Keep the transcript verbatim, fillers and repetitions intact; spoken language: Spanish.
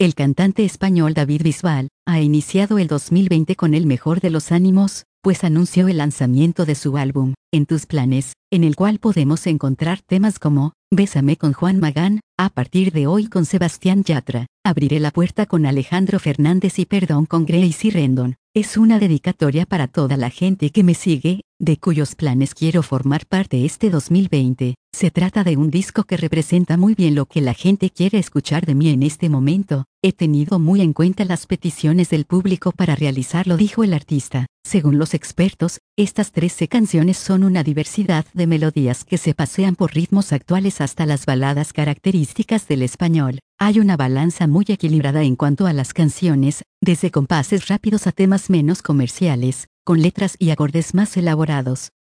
El cantante español David Bisbal ha iniciado el dos mil veinte con el mejor de los ánimos, pues anunció el lanzamiento de su álbum, En tus planes, en el cual podemos encontrar temas como Bésame con Juan Magán, A partir de hoy con Sebastián Yatra, Abriré la puerta con Alejandro Fernández y Perdón con Gracie Rendon. Es una dedicatoria para toda la gente que me sigue, de cuyos planes quiero formar parte este dos mil veinte. Se trata de un disco que representa muy bien lo que la gente quiere escuchar de mí en este momento. He tenido muy en cuenta las peticiones del público para realizarlo, dijo el artista. Según los expertos, estas trece canciones son una diversidad de melodías que se pasean por ritmos actuales hasta las baladas características del español. Hay una balanza muy equilibrada en cuanto a las canciones, desde compases rápidos a temas menos comerciales, con letras y acordes más elaborados.